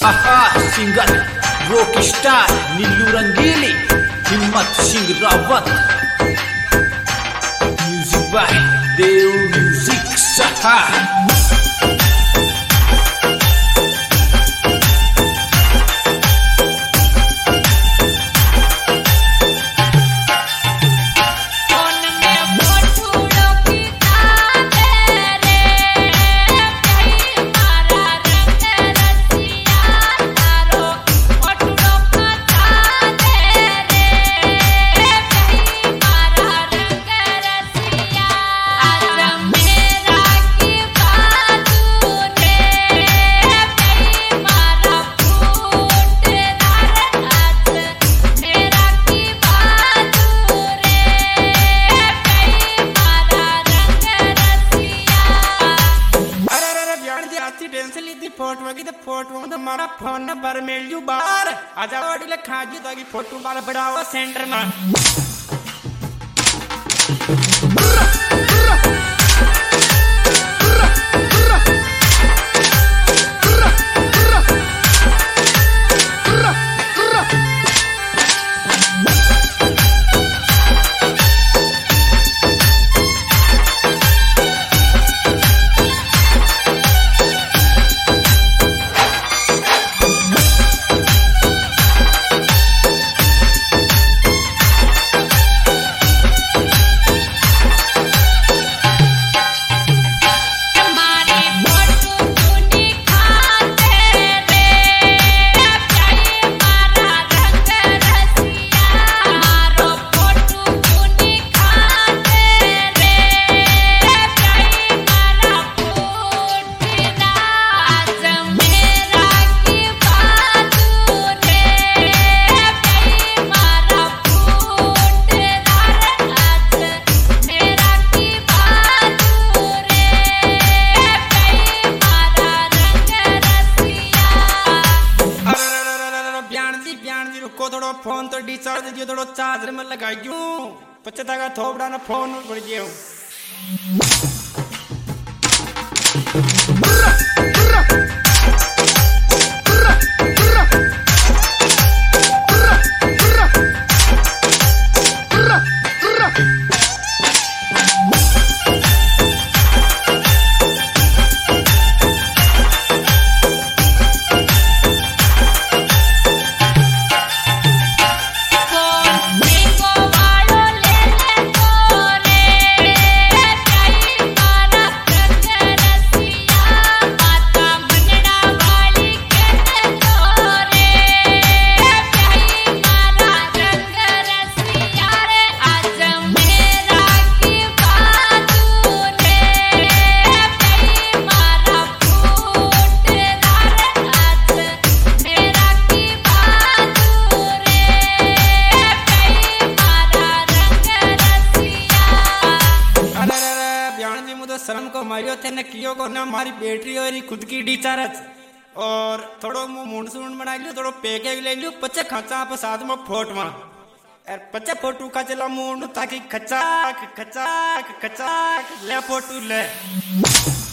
आहा singer rock star Neelu Rangili Himmat Singh Rawat music by Dev music सहा photo में हमारा फोन नंबर मिल जू बार आजा वाड़ी ले खाजी तो की फोटो वाला बढ़ावा सेंटर में थोड़ा फोन तो डिस्चार्ज दियो थोड़ा चार्जर में लगाइयो पछता का थोबड़ा ना फोन पड़ गयो शर्म को मारियो थे न कियो को ना हमारी बैटरी और खुद की डिचार्ज और थोड़ो मुंड सूंड बना लियो थोड़ो पेके ले लियो पचे खचा पे साथ में फोट में यार पचे फोटू का चला मुंड ताकि खचाक खचाक खचाक ले फोटू ले